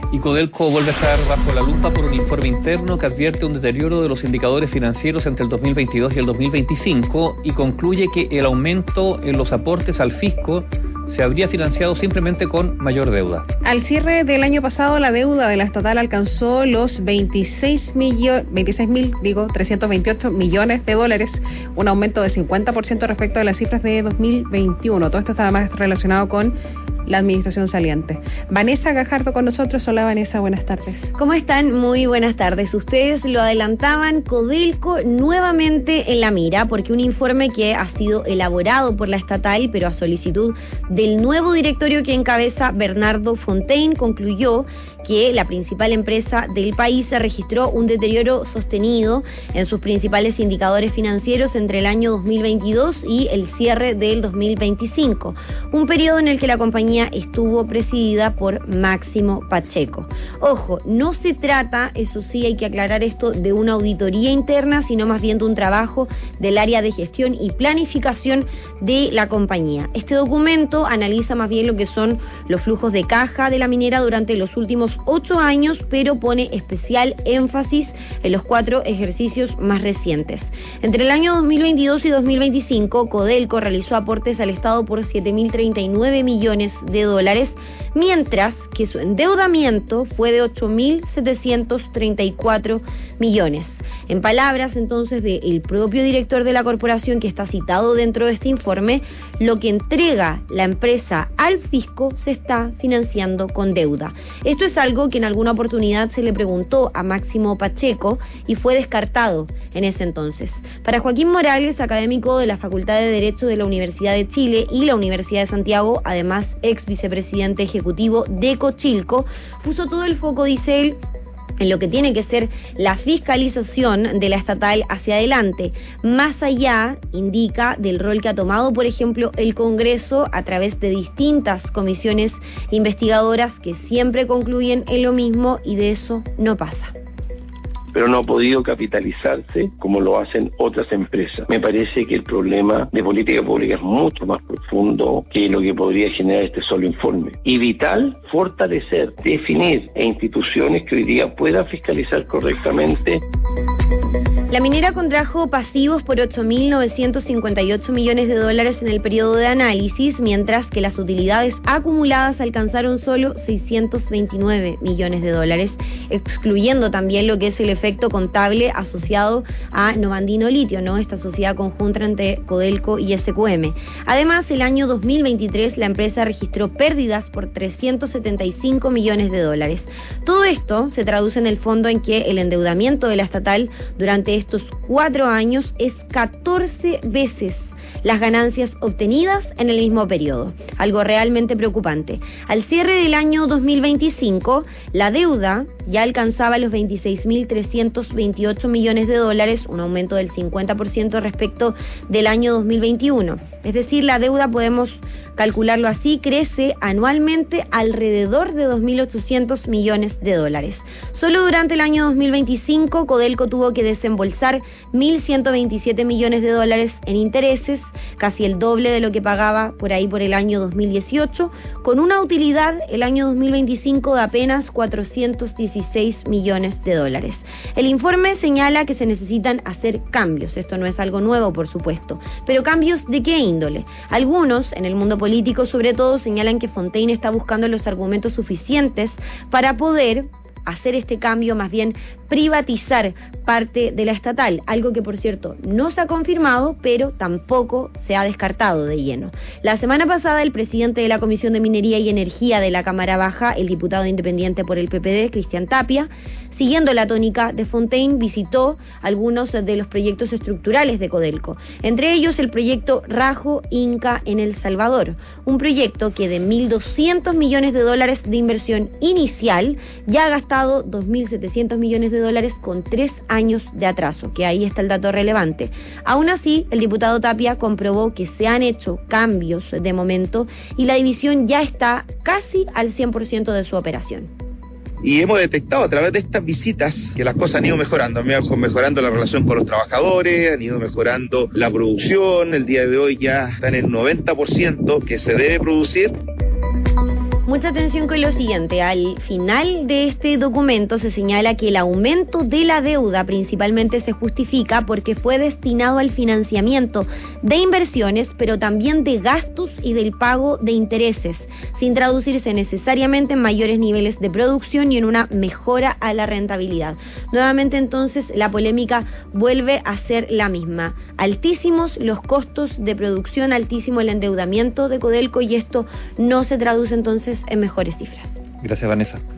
Y Codelco vuelve a estar bajo la lupa por un informe interno que advierte un deterioro de los indicadores financieros entre el 2022 y el 2025 y concluye que el aumento en los aportes al fisco se habría financiado simplemente con mayor deuda. Al cierre del año pasado, la deuda de la estatal alcanzó los 26.328 millones de dólares, un aumento de 50% respecto a las cifras de 2021. Todo esto está además relacionado con la administración saliente. Vanessa Gajardo con nosotros. Hola Vanessa, buenas tardes. ¿Cómo están? Muy buenas tardes. Ustedes lo adelantaban, Codelco nuevamente en la mira, porque un informe que ha sido elaborado por la estatal, pero a solicitud del nuevo directorio que encabeza Bernardo Fontaine, concluyó que la principal empresa del país se registró un deterioro sostenido en sus principales indicadores financieros entre el año 2022 y el cierre del 2025, un periodo en el que la compañía estuvo presidida por Máximo Pacheco. Ojo, no se trata, eso sí hay que aclarar esto, de una auditoría interna, sino más bien de un trabajo del área de gestión y planificación de la compañía. Este documento analiza más bien lo que son los flujos de caja de la minera durante los últimos 8 años, pero pone especial énfasis en los 4 ejercicios más recientes. Entre el año 2022 y 2025, Codelco realizó aportes al Estado por 7.039 millones de dólares, mientras que su endeudamiento fue de 8.734 millones. En palabras entonces del propio director de la corporación que está citado dentro de este informe, lo que entrega la empresa al fisco se está financiando con deuda. Esto es algo que en alguna oportunidad se le preguntó a Máximo Pacheco y fue descartado en ese entonces. Para Joaquín Morales, académico de la Facultad de Derecho de la Universidad de Chile y la Universidad de Santiago, además ex vicepresidente ejecutivo de Cochilco, puso todo el foco, dice él, en lo que tiene que ser la fiscalización de la estatal hacia adelante, más allá, indica, del rol que ha tomado, por ejemplo, el Congreso a través de distintas comisiones investigadoras que siempre concluyen en lo mismo y de eso no pasa. Pero no ha podido capitalizarse como lo hacen otras empresas. Me parece que el problema de política pública es mucho más profundo que lo que podría generar este solo informe. Y vital, fortalecer, definir instituciones que hoy día puedan fiscalizar correctamente. La minera contrajo pasivos por 8.958 millones de dólares en el periodo de análisis, mientras que las utilidades acumuladas alcanzaron solo 629 millones de dólares, excluyendo también lo que es el efecto contable asociado a Novandino Litio, ¿no? Esta sociedad conjunta entre Codelco y SQM. Además, el año 2023 la empresa registró pérdidas por 375 millones de dólares. Todo esto se traduce en el fondo en que el endeudamiento de la estatal durante estos 4 años es 14 veces las ganancias obtenidas en el mismo periodo, algo realmente preocupante. Al cierre del año 2025, la deuda ya alcanzaba los 26.328 millones de dólares, un aumento del 50% respecto del año 2021. Es decir, la deuda, podemos calcularlo así, crece anualmente alrededor de 2.800 millones de dólares. Solo durante el año 2025, Codelco tuvo que desembolsar 1.127 millones de dólares en intereses, casi el doble de lo que pagaba por ahí por el año 2018, con una utilidad el año 2025 de apenas 416 millones de dólares. El informe señala que se necesitan hacer cambios. Esto no es algo nuevo, por supuesto, pero cambios ¿de qué índole? Algunos, en el mundo político sobre todo, señalan que Fontaine está buscando los argumentos suficientes para poder hacer este cambio, más bien privatizar parte de la estatal, algo que por cierto no se ha confirmado, pero tampoco se ha descartado de lleno. La semana pasada el presidente de la Comisión de Minería y Energía de la Cámara Baja, el diputado independiente por el PPD, Cristian Tapia, siguiendo la tónica de Fontaine, visitó algunos de los proyectos estructurales de Codelco, entre ellos el proyecto Rajo Inca en El Salvador, un proyecto que de 1.200 millones de dólares de inversión inicial ya ha gastado 2.700 millones de dólares con 3 años de atraso, que ahí está el dato relevante. Aún así, el diputado Tapia comprobó que se han hecho cambios de momento y la división ya está casi al 100% de su operación. Y hemos detectado a través de estas visitas que las cosas han ido mejorando, mejorando la relación con los trabajadores, han ido mejorando la producción, el día de hoy ya está en el 90% que se debe producir. Mucha atención con lo siguiente. Al final de este documento se señala que el aumento de la deuda principalmente se justifica porque fue destinado al financiamiento de inversiones, pero también de gastos y del pago de intereses, sin traducirse necesariamente en mayores niveles de producción y en una mejora a la rentabilidad. Nuevamente entonces la polémica vuelve a ser la misma. Altísimos los costos de producción, altísimo el endeudamiento de Codelco, y esto no se traduce entonces en mejores cifras. Gracias, Vanessa.